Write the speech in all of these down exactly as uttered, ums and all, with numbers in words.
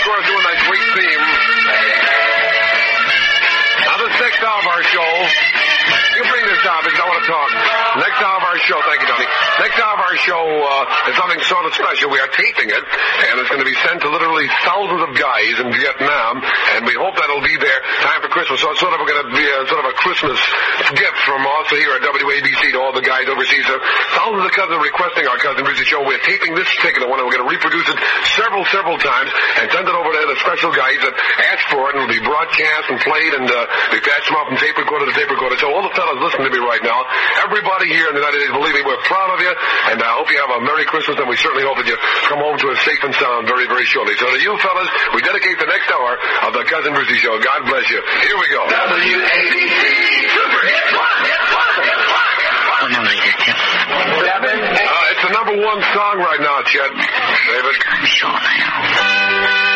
course, doing that great theme. Now, this next hour of our show, you bring this up because I want to talk. Next hour of our show, thank you, Donnie. Next hour of our show uh, is something sort of special. We are taping it, and it's going to be sent to literally thousands of guys in Vietnam, and we hope that it'll be there time for Christmas. So it's sort of going to be a, sort of a Christmas gift from us here at W A B C to all the guys overseas. So thousands of cousins requesting our Cousin Brucey show. We're taping this particular one, and we're going to reproduce it several, several times and send it over to the special guys that ask for it, and it'll be broadcast and played, and uh, we patch them up and tape recorder to tape recorder. So all the fellas listening to me right now, everybody here in the United States, believe me, we're proud of you, and I hope you have a Merry Christmas, and we certainly hope that you come home to us safe and sound very, very shortly. So to you fellas, we dedicate the next hour of the Cousin Brucey show. God bless you. Here we go. W A B C Super Hit One, Hit One, Hit One, Hit One. What number is it, Chet? Seven. Uh, it's the number one song right now, Chet. David. I'm sure now.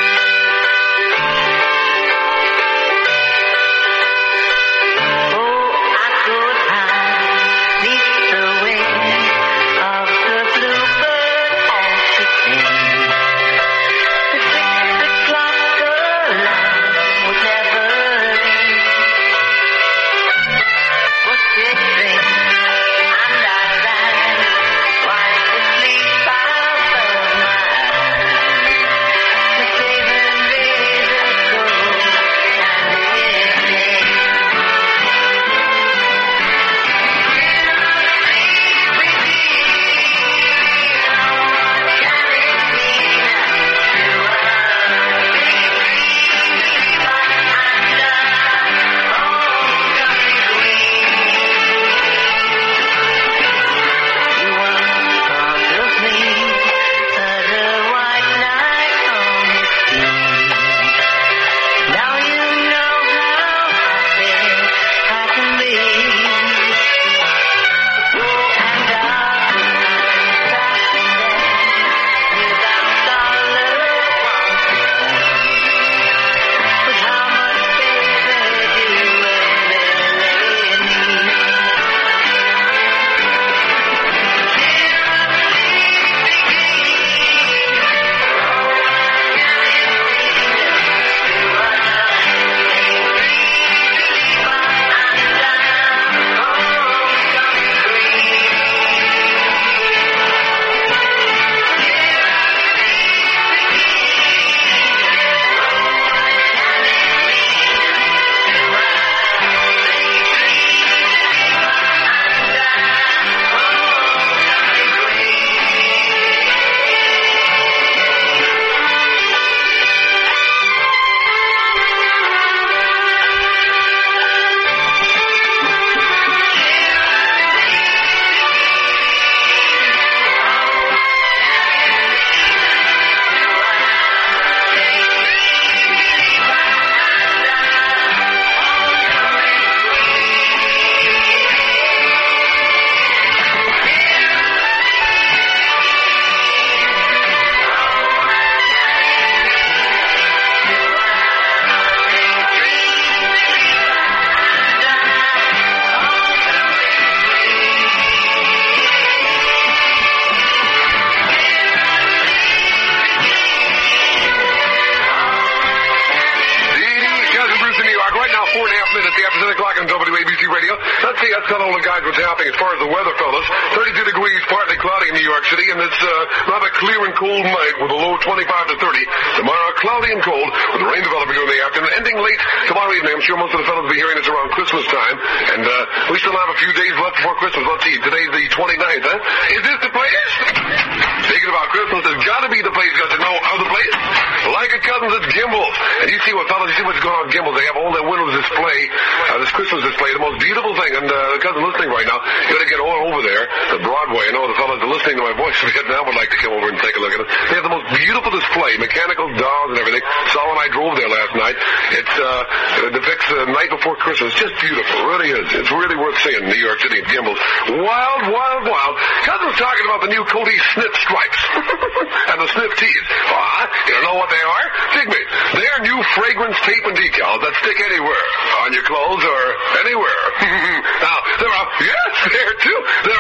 Christmas. Just beautiful. It really is. It's really worth seeing New York City Gimbals. Wild, wild, wild. Cousin's talking about the new Cody Snip Stripes and the Snip Tees. Uh, you don't know what they are? Dig me. They're new fragrance tape and decals that stick anywhere. On your clothes or anywhere. Now, they're a, yes, they're too. They're a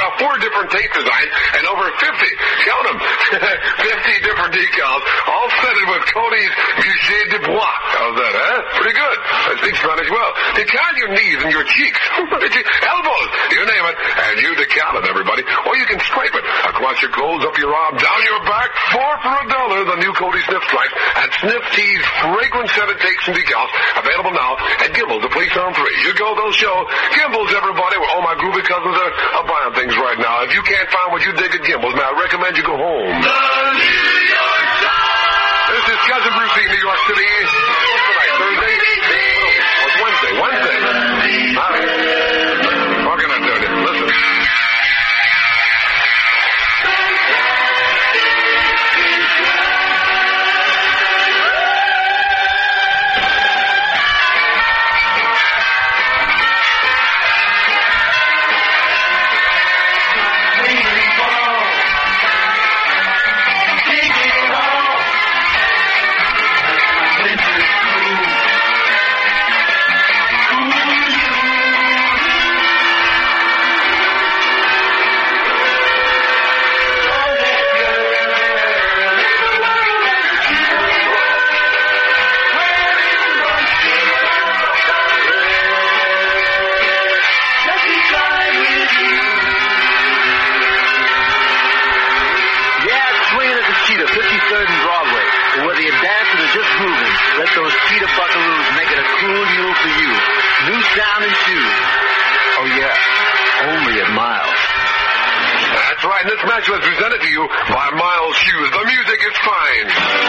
now four different tape designs and over fifty, count them, fifty different decals, all scented with Cody's Boucher de Bois. How's that, huh? Pretty good. I speak Spanish well. Decal your knees and your cheeks, elbows, you name it, and you decal it, everybody. Or you can scrape it across your clothes, up your arm, down your back. Four for a dollar, the new Cody Sniff Stripes and Sniff Tea's fragrant scented tapes and decals. Available now at Gimbel's, the place on three. You go, they'll show. Gimbel's, everybody, where all my groovy cousins are, are buying things right now. If you can't find what you dig at Gimbel's, man, I recommend you go home. The New York Times! This is Cousin Brucey in New York City. What's tonight, Thursday? Oh, it's Wednesday. Wednesday. All right. What can I tell you? Listen. Was presented to you by Miles Shoes. The music is fine.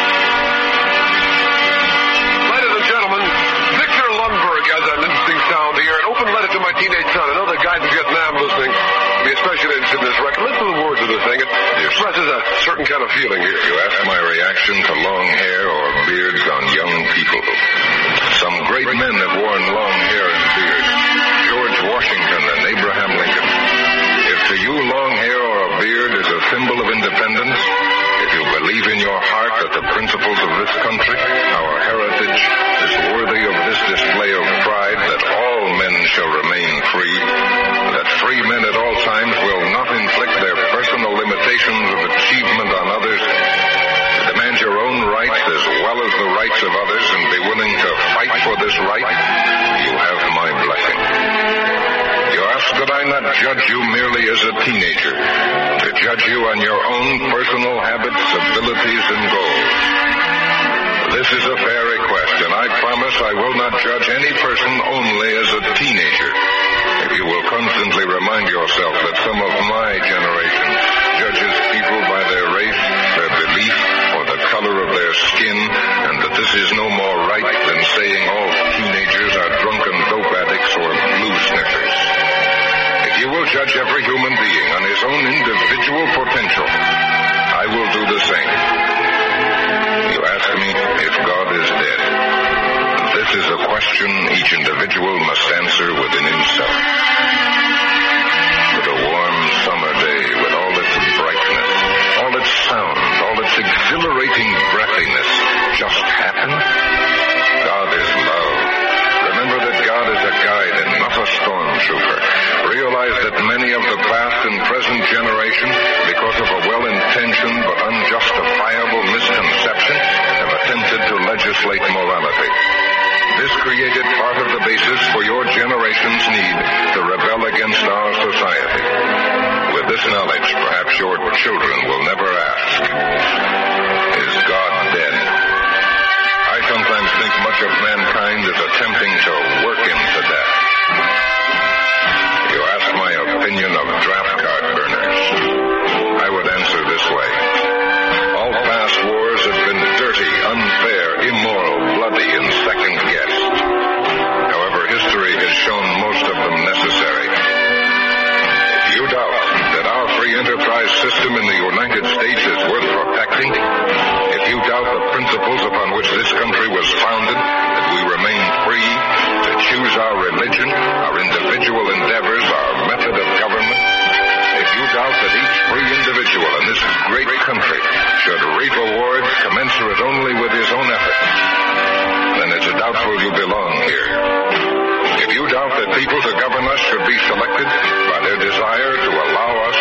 Ladies and gentlemen, Victor Lundberg has an interesting sound here. An open letter to my teenage son. I know the guys in Vietnam listening will be especially interested in this record. Listen to the words of the thing. It expresses a certain kind of feeling here. You ask my reaction to long hair or beards on young people. Some great men have worn long hair and beards. George Washington and Abraham Lincoln. If to you long hair or a beard is a symbol of independence, if you believe in your heart that the principles of this country, our heritage, is worthy of this display of pride, that all men shall remain free, that free men at all times will not inflict their personal limitations of achievement on others, to demand your own rights as well as the rights of others and be willing to fight for this right, you have my blessing. You ask that I not judge you merely as a teenager, to judge you on your own personal habits, abilities, and goals. This is a fair request, and I promise I will not judge any person only as a teenager. If you will constantly remind yourself that some of my generation judges people by their race, their belief, or the color of their skin, and that this is no more right than saying all teenagers are drunken dope addicts or blue sniffers. If you will judge every human being on his own individual potential, I will do the same. You ask me if God is dead. This is a question each individual must answer within himself. But a warm summer day with all its brightness, all its sound, all its exhilarating breathiness just happen? God is love. Remember that God is a guide and not a stormtrooper. Realize that many of the past and present generation, because of a well-intentioned but unjustifiable misconception, have attempted to legislate morality. This created part of the basis for your generation's need to rebel against our society. With this knowledge, perhaps your children will never ask, is God dead? I sometimes think much of mankind is attempting to work him to death. You ask my opinion of draft card burners. I would answer this way. All past wars have been dirty, unfair, immoral, bloody, and second-guessed. However, history has shown most of them necessary. If you doubt that our free enterprise system in the United States is worth protecting, if you doubt the principles upon which this country was founded, that we remain free to choose our religion, our individual endeavors, our method of government, if you doubt that each free individual in this great country should reap awards commensurate only with his own efforts, then it's doubtful you belong here. If you doubt that people to govern us should be selected by their desire to allow us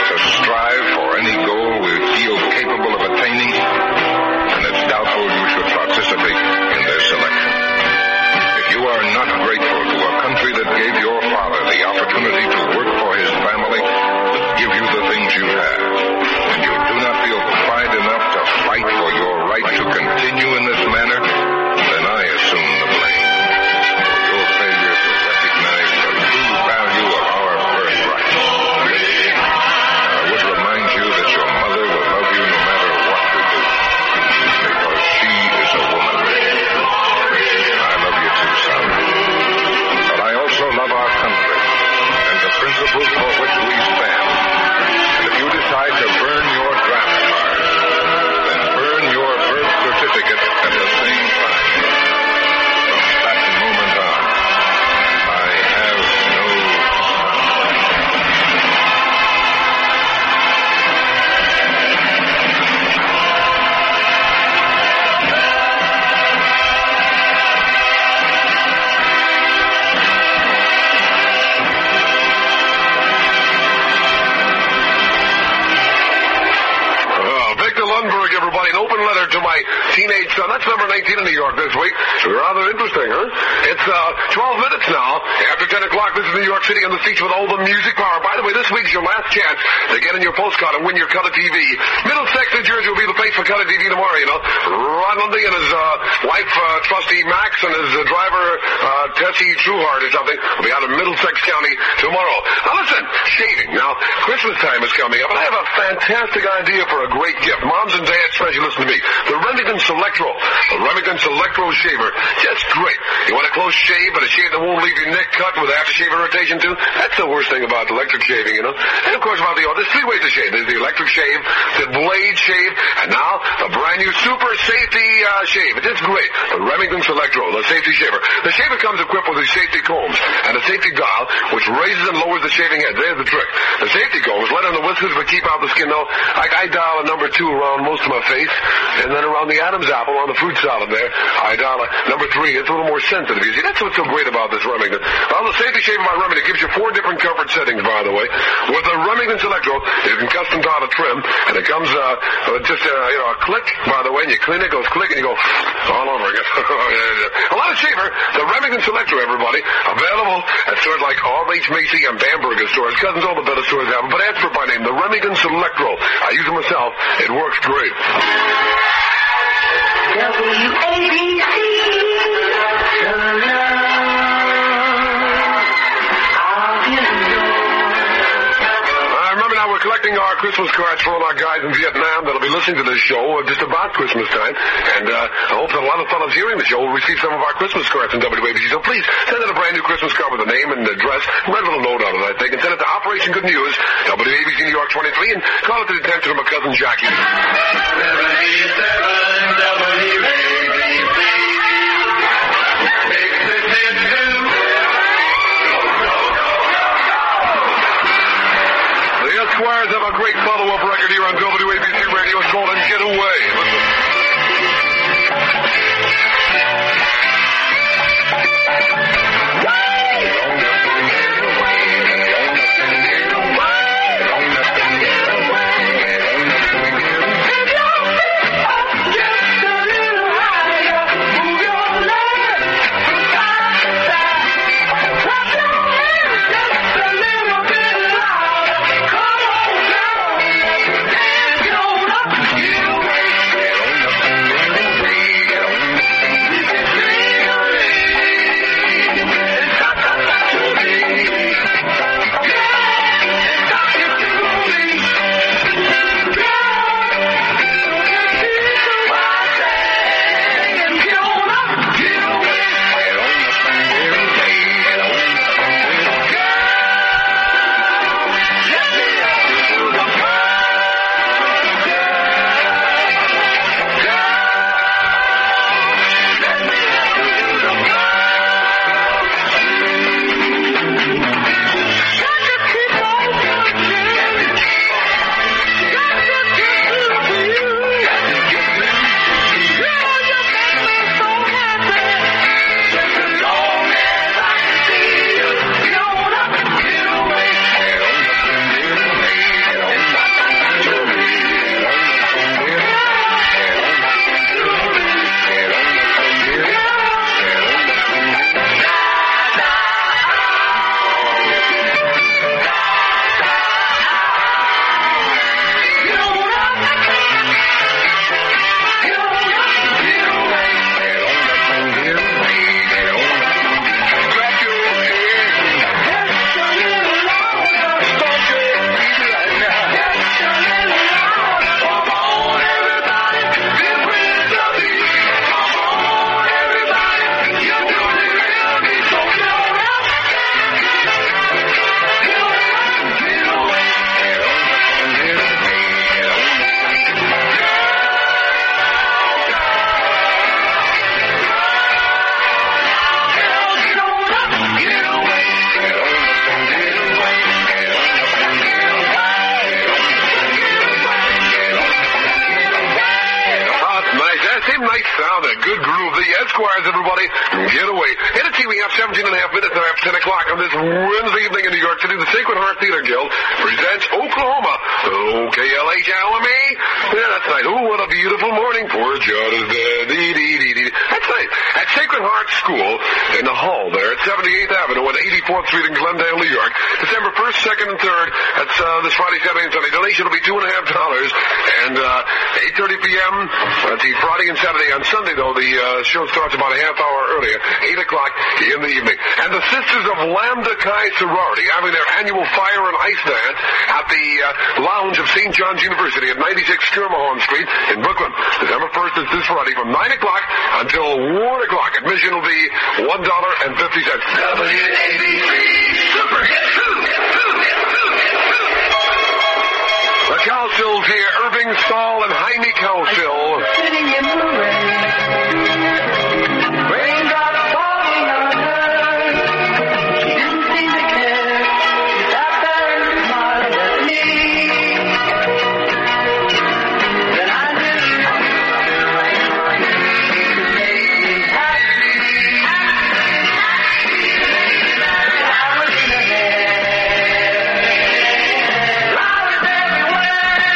my teenage son. That's number nineteen in New York this week. Rather interesting, huh? It's uh, twelve minutes now. After ten o'clock, this is New York City on the streets with all the music power. By the way, this week's your last chance to get in your postcard and win your Color T V. Middlesex, New Jersey will be the place for Color T V tomorrow, you know. Ron Lundy and his uh, wife, uh, trustee Max, and his uh, driver, uh, Tessie Trueheart or something, will be out in Middlesex County tomorrow. Now listen, shaving. Now, Christmas time is coming up, and I have a fantastic idea for a great gift. Moms and dads, especially, listen to me. The Remington Selectro. The Remington Selectro shaver. Just great. You want a close shave, but a shave that won't leave your neck cut with aftershave irritation too? That's the worst thing about electric shaving, you know. And of course about the, oh, there's three ways to shave. There's the electric shave, the blade shave, and now the brand new super safety uh, shave. It's great. The Remington Selectro, the safety shaver. The shaver comes equipped with these safety combs and a safety dial which raises and lowers the shaving head. There's the trick. The safety combs let in the whiskers but keep out the skin. Though I, I dial a number two around most of my face, and then around the Adam's apple on the fruit salad there, I dial a number three. It's a little more sensitive. You see, that's what's so great about this Remington. Well, the safety shaver by Remington gives you four different comfort settings, by the way. With the Remington Selectro, you can custom dial a trim, and it comes uh, just uh, you know a click, by the way, and you clean it, goes click, and you go all over again. A lot of shaver, the Remington Selectro, everybody, available at stores like R H Macy and Bamberger stores. Cousins, all the better stores have them, but ask for it by name, the Remington Selectro. I use it myself. It works great. W A B C. We're collecting our Christmas cards for all our guys in Vietnam that'll be listening to this show just about Christmas time. And uh, I hope that a lot of fellows hearing the show will receive some of our Christmas cards in W A B C. So please send in a brand new Christmas card with a name and address. Write a little note on it, I think. And send it to Operation Good News, W A B C New York twenty-three, and call it to the attention of my cousin Jackie. seventy-seven W A B C. Makes it hit Squires have a great follow-up record here on W A B C Radio. It's called And Get Away. Esquires, everybody, get away. In a T, we have seventeen and a half minutes after ten o'clock on this Wednesday evening in New York City. The Sacred Heart Theater Guild presents Oklahoma O K L H L M E. Yeah, that's right. Oh, what a beautiful morning. Poor Judd is dead. Dee, dee, dee, dee. That's right. At Sacred Heart School in the hall there at seventy-eighth Avenue and eighty-fourth Street in Glendale, New York. December first, second, and third. That's uh, this Friday, Saturday, and Sunday. Donation will be two and a half dollars. And uh, eight thirty p.m. That's the Friday and Saturday. On Sunday, though, the uh, show starts about a half hour earlier, eight o'clock in the evening. And the Sisters of Lambda Chi Sorority having their annual fire and ice dance at the uh, lounge of Saint John's University at ninety-six Schermerhorn Street in Brooklyn. December first is this Friday from nine o'clock until one o'clock. Admission will be one dollar and fifty cents. W eighty-three Super Hit Food. The Cowsills here, Irving Stahl and Jaime Cowsill. Sitting in the rain. Raindrops falling on her. She didn't seem to care. She sat there and smiled at me. Then I knew she made me happy. Flowers in her hair. Flowers everywhere.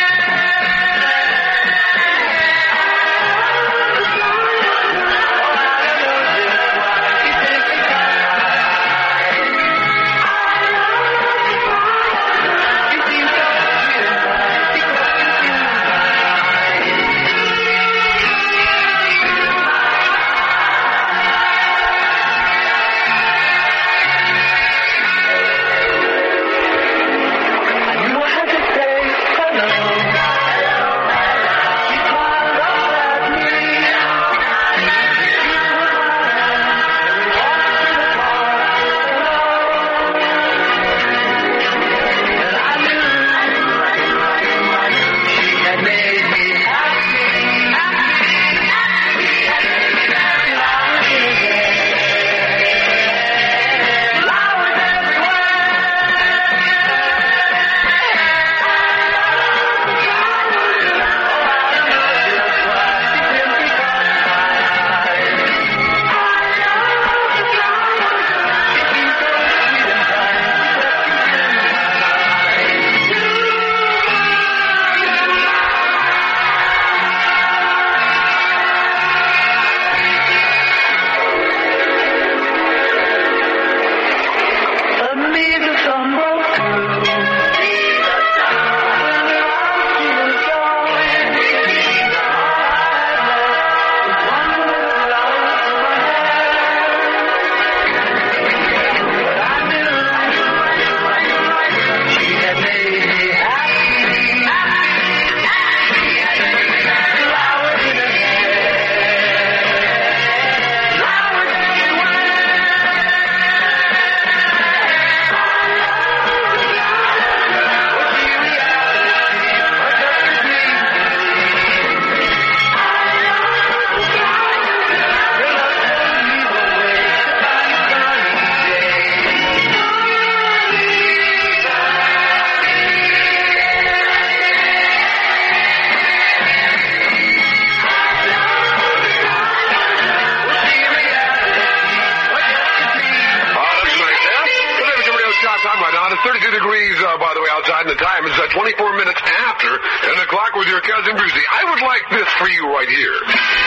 thirty-two degrees, uh, by the way, outside, and the time is uh, twenty-four minutes after ten o'clock with your cousin Brucey. I would like this for you right here.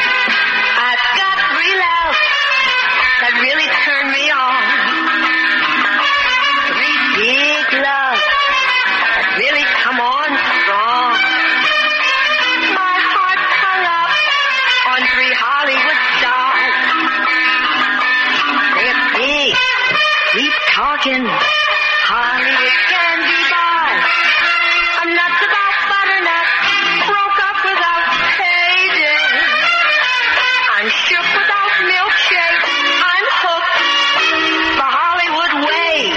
I've got real love that really turned me on. Three big love that really come on strong. My heart hung up on three Hollywood stars. They're big, keep talking. Hollywood candy bars. I'm nuts about butternut. Broke up without payday. I'm shook without milkshake. I'm hooked the Hollywood way.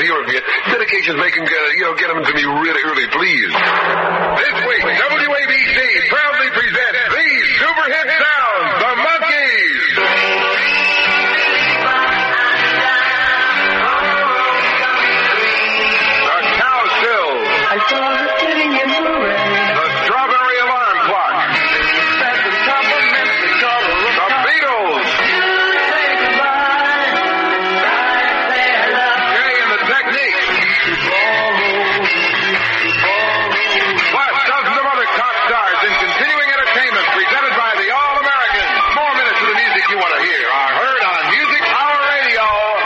to hear from you. Dedications making, uh, you know, get them to me really early, please. This week, W A B C proudly presents these super hit sounds, the Monkees. The Cow Sills. I saw her sitting in the rain. The Strawberry Alarm Clock. That's the compliment the color of The Beatles. say goodbye. I say I love Jay and the Techniques. Plus dozens of other top stars in continuing entertainment presented by the All-American. More minutes of the music you want to hear are heard on Music Power Radio.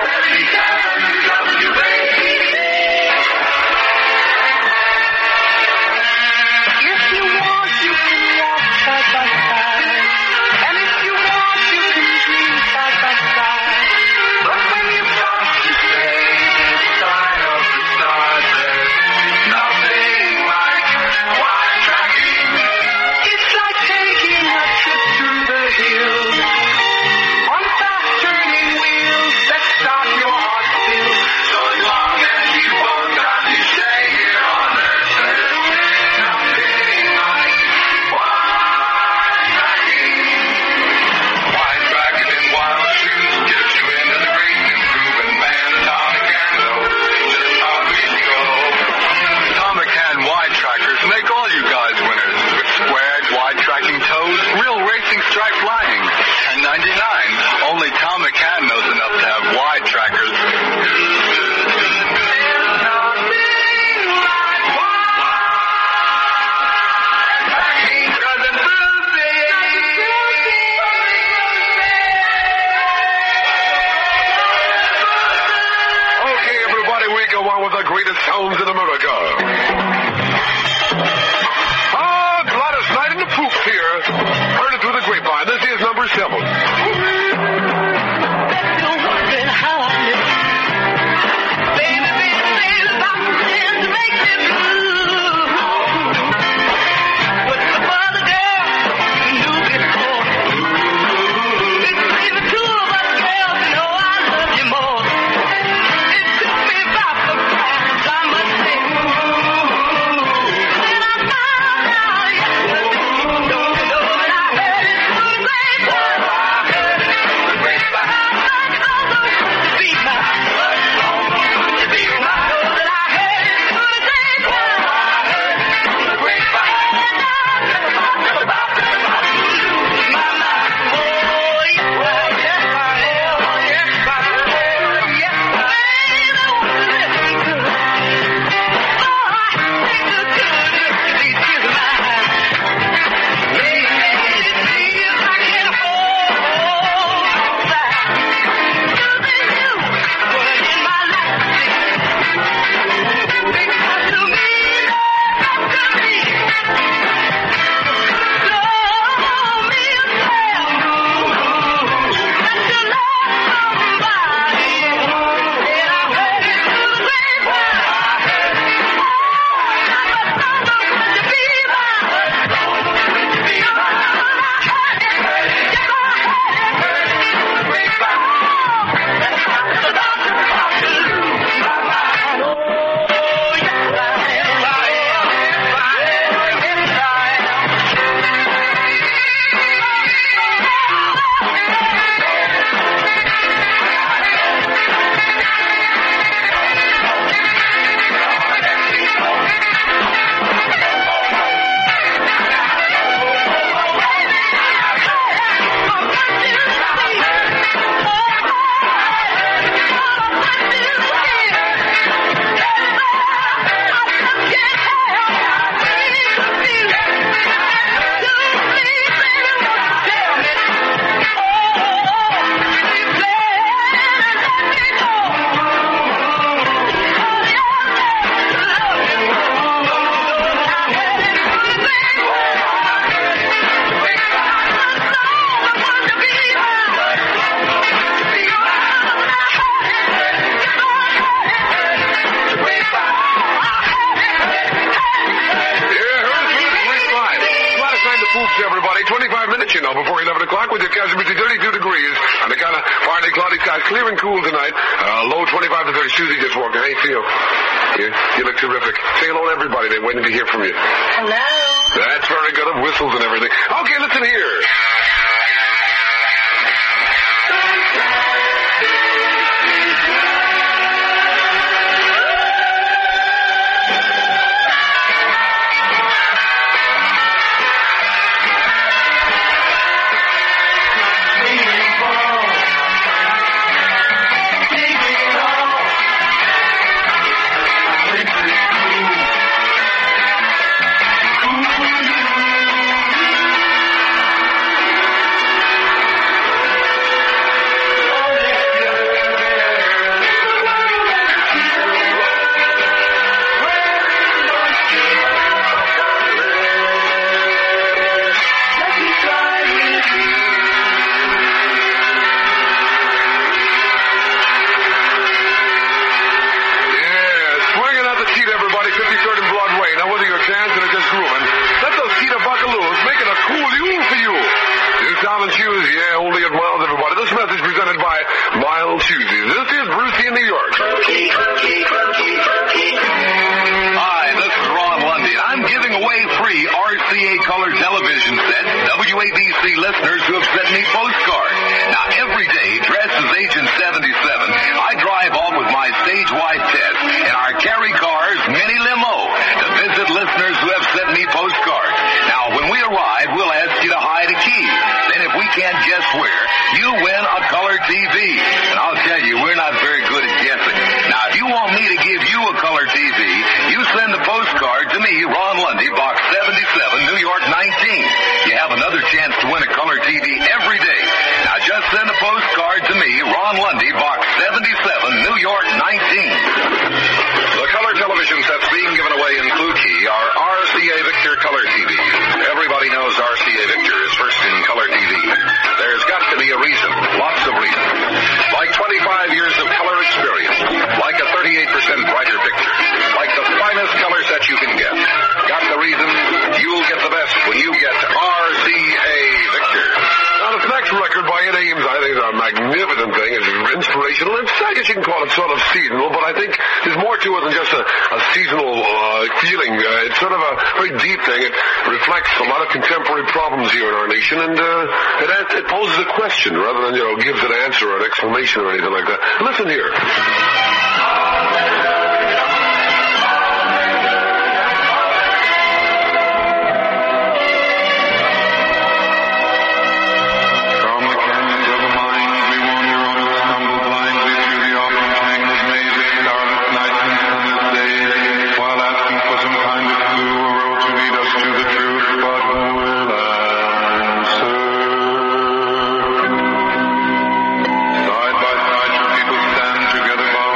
If you want, you can walk side by side. And if you want, you can dream side by side. But when you stop to say this side of the stars, there's nothing like wide tracking. It's like taking a trip through the hills on fast turning wheels that stop your heart still. So as long as you both got to stay here on earth, there's nothing like wide tracking. Wide tracking in wild shoes gets you into the great improving band Atomic Cano. Just how we go. Atomic Can wide trackers make all you guys winners with squared wide tracking toes, real racing stripe lining. ten ninety-nine. Only Atomic Can knows enough to have wide trackers. Okay, everybody, we go on with the greatest sounds in America. Ah, Gladys Knight and the Poops here. Heard it through the grapevine. This is number seven. Still wondering how I live. Baby, baby, baby, about to pretend to make me blue. But the other girl knew before. It's the two of us girls know I love you more. It took me by surprise, I must say. clear and cool tonight. Uh, low twenty-five to thirty. Susie just walked in. How you feel? You, you look terrific. Say hello to everybody. They're waiting to hear from you. Hello. That's very good. Of whistles and everything. Okay, listen here. And uh, it, it poses a question rather than, you know, gives an answer or an explanation or anything like that. Listen here. From the canyons of the mind, we wander on and stumble blindly through the often tangled maze of starless nights and sunless days, while asking for some kind of clue or road to lead us to the truth. But who will answer? Side by side, two people stand together, bound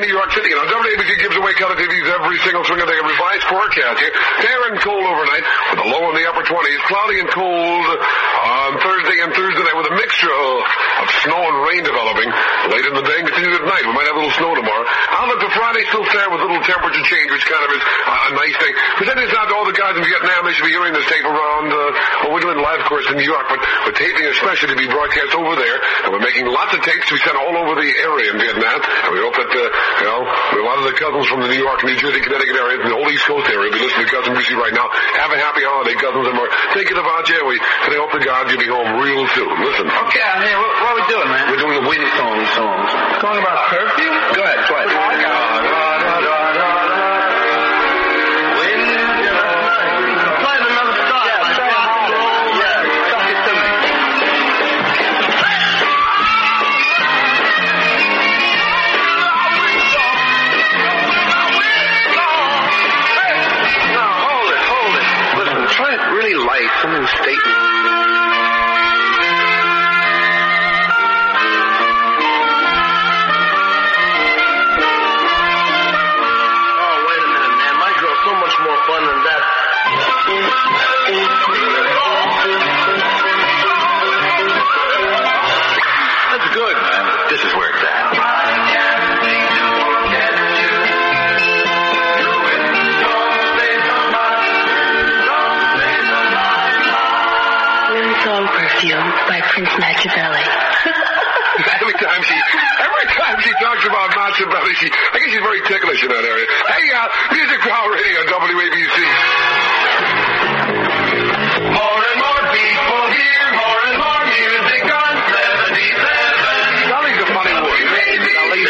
in New York City. Now, W A B C gives away color T Vs every single swing of the revised forecast here. Fair and cold overnight with a low in the upper twenties. Cloudy and cold on Thursday and Thursday night with a mixture of, of snow and rain developing late in the day and continues at night. We might have a little snow tomorrow. Outlook for Friday still fair with a little temperature change, which kind of is uh, a nice thing. We're sending this out to all the guys in Vietnam. They should be hearing this tape around, uh, well, we're doing live, of course, in New York, but we're taping especially to be broadcast over there, and we're making lots of tapes to be sent all over the area in Vietnam, and we hope that, uh, you know, a lot of the cousins from the New York, New Jersey, Connecticut area, and the whole East Coast area will be listening to Cousin Brucey right now. Have a happy holiday, cousins, and we're thinking about you, and we, and I hope to God you'll be home real soon. Listen. Okay, I'm here. What, what are we doing, man? We're doing the wind song songs. Talking about curfew? Go ahead, try it. Something statement. Oh, wait a minute, man. My girl's so much more fun than that. That's good, man. This is where it's at. Song Perfume by Prince Machiavelli. every time she, every time she talks about Machiavelli, she, I guess she's very ticklish in that area. Hey, uh, Music Power Radio, W A B C. More and more people hear, more and more music on seventy-seven. Dolly's a funny word. Dolly.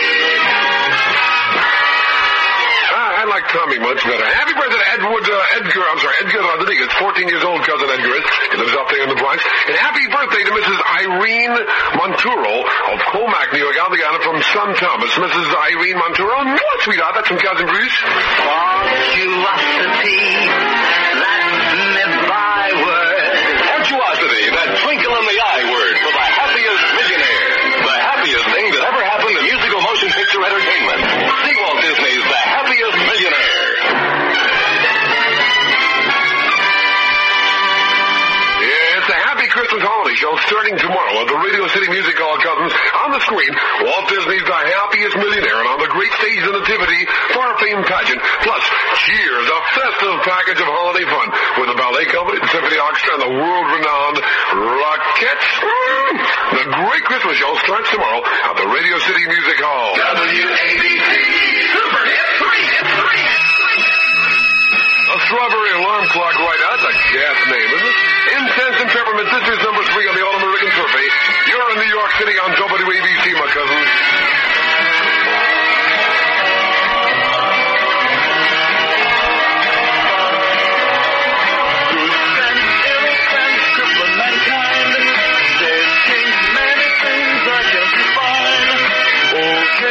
I like Tommy much better. Happy birthday to Edward, uh, Edgar, I'm sorry, Edgar Rodriguez, fourteen years old, cousin Edgar is. He lives up there in the Bronx. And happy birthday to Missus Irene Monturo of Comac, New York, Alabama, from Son Thomas. Missus Irene Monturo, what, sweetheart? That's from Cousin Bruce. Virtuosity, that's my byword. Virtuosity, that twinkle in the eye word for the happiest millionaire. The happiest thing that ever happened in musical motion picture entertainment. See Walt Disney's The Happiest Millionaire. It's a happy Christmas holiday show starting tomorrow at the Radio City Music Hall, cousins. On the screen, Walt Disney's The Happiest Millionaire, and on the great stage, the Nativity Far-Famed Pageant. Plus, Cheers, a festive package of holiday fun with the Ballet Company, the Symphony Orchestra, and the world-renowned Rockettes. Mm. The great Christmas show starts tomorrow at the Radio City Music Hall. W A B C, Super Hit three, Hit three. A strawberry alarm clock right out. That's a gas name, isn't it? Incense and Peppermint Sisters, number three on the All-American Survey. You're in New York City on W A B C, my cousin. They've changed many things, I just fine. Okay.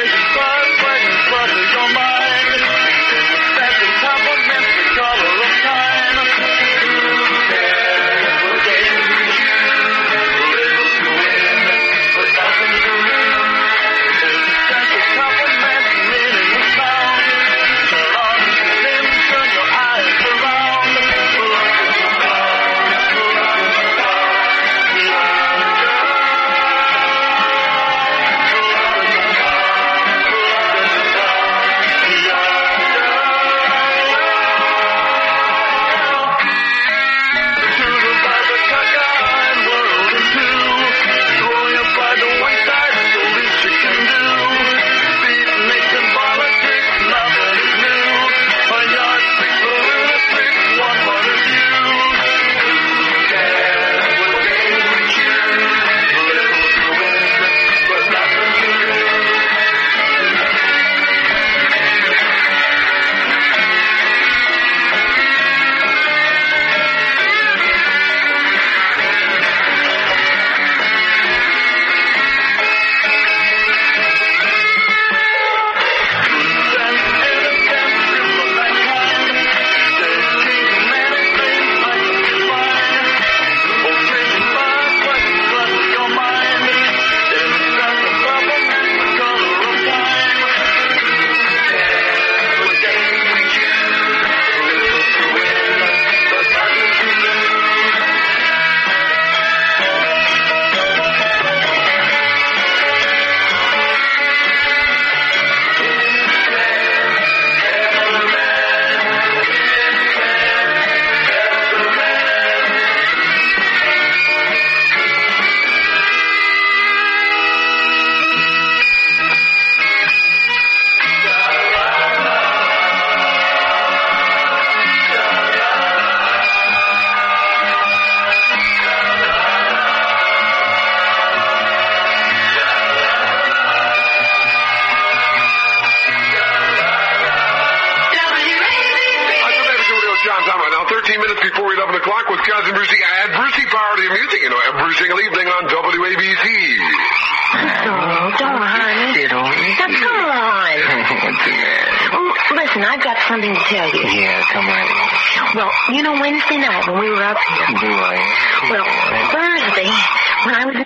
fifteen minutes before eleven o'clock with Cousin Brucey. Add Brucey Power to your music, you know, every single evening on W A B C. Oh, don't, honey. Sit on me. Now, come on. What's the matter? Oh, listen, I've got something to tell you. Yeah, come right in. Well, you know, Wednesday night when we were up here. Do I? Well, Thursday, when I was...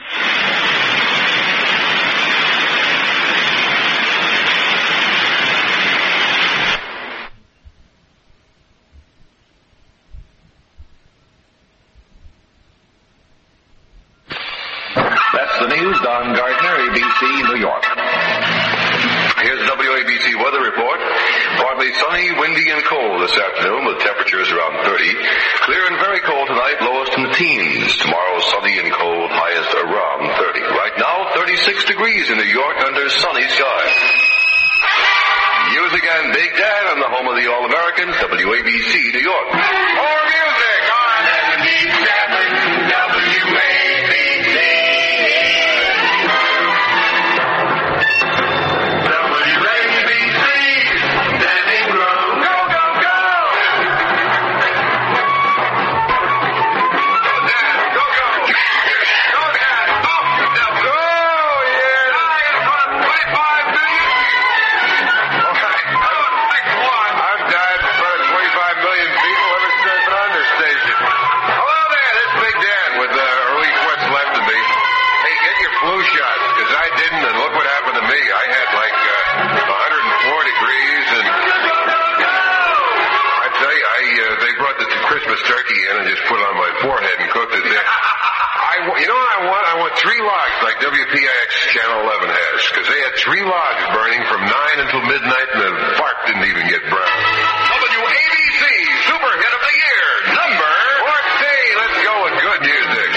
That's the news. Don Gardner, A B C, New York. Here's the W A B C weather report. Partly sunny, windy, and cold this afternoon with temperatures around thirty. Clear and very cold tonight, lowest in the teens. Tomorrow, sunny and cold, highest around thirty. Right now, thirty-six degrees in New York under sunny skies. Music and Big Dan on the home of the All-Americans, W A B C, New York. More music on seventy-seven W A B C. Christmas turkey in and just put it on my forehead and cooked it there. I, you know what I want? I want three logs like W P I X Channel eleven has, because they had three logs burning from nine until midnight and the bark didn't even get brown. W A B C Super Hit of the Year, number fourteen. Let's go with good music.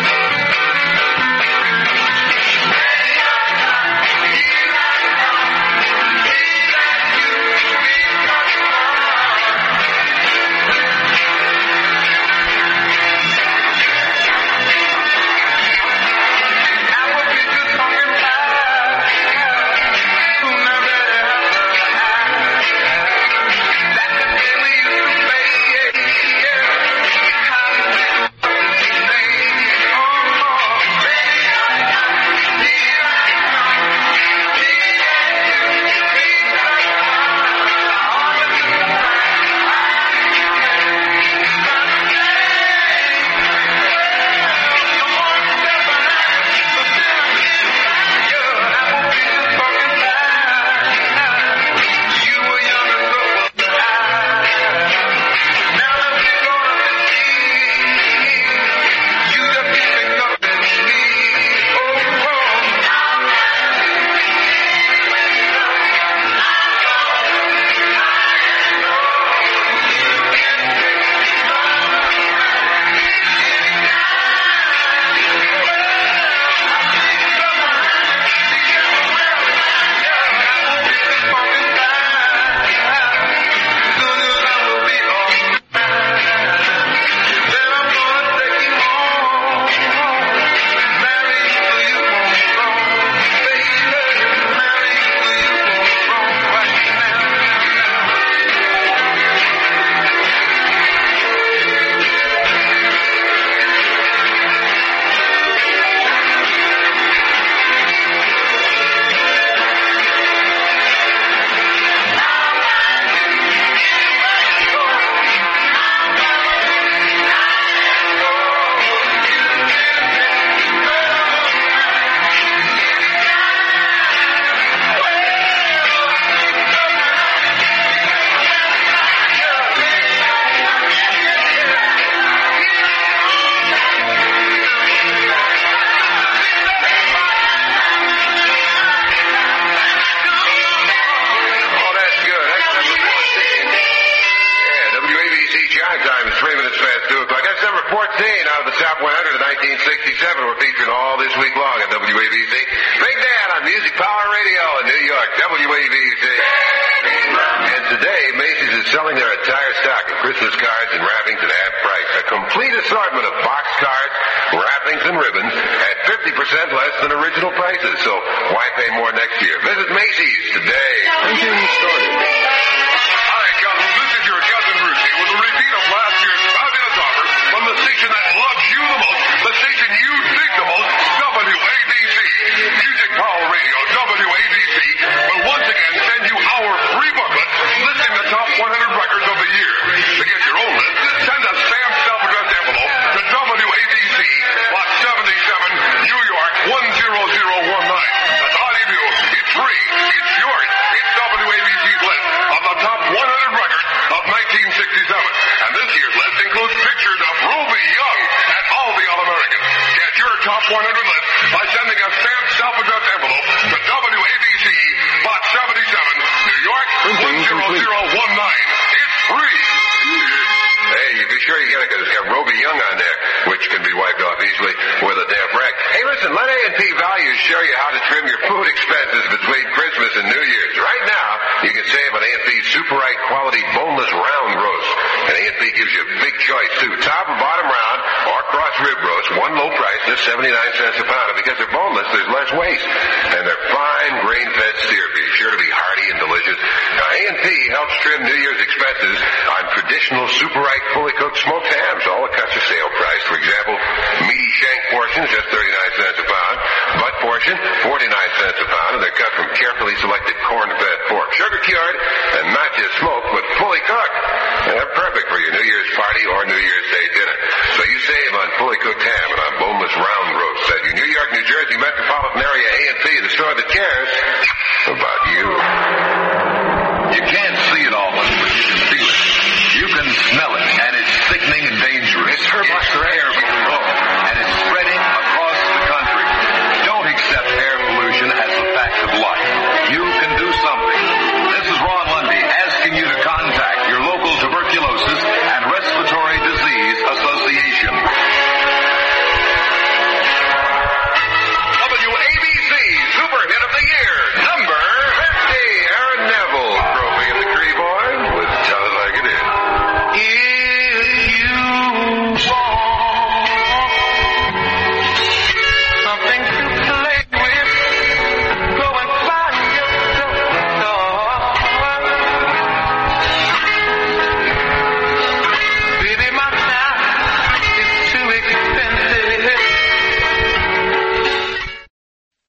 sixty-seven were featured all this week long at W A B C. Big Dan on Music Power Radio in New York, W A B C. And today, Macy's is selling their entire stock of Christmas cards and wrappings at half price. A complete assortment of box cards, wrappings, and ribbons at fifty percent less than original prices. So why pay more next year? Visit Macy's today. Hi, cousins. This is your cousin Brucey with a repeat of last year's Top top one hundred list by sending a stamped self-addressed envelope to W A B C, Box seventy-seven, New York, one zero zero one nine. It's free. Hey, you be sure you get it because it's got Roby Young on there, which can be wiped off easily with a damp rag. Hey, listen, let A and P Values show you how to trim your food expenses between Christmas and New Year's. Right now, you can save on A and P's Super Right quality boneless round roast. And A and P gives you a big choice, too. Top and bottom round or cross rib roast, one low price, just seventy-nine cents a pound. And because they're boneless, there's less waste. And they're fine grain-fed steer beef, sure to be hearty and delicious. Now, A and P helps trim New Year's expenses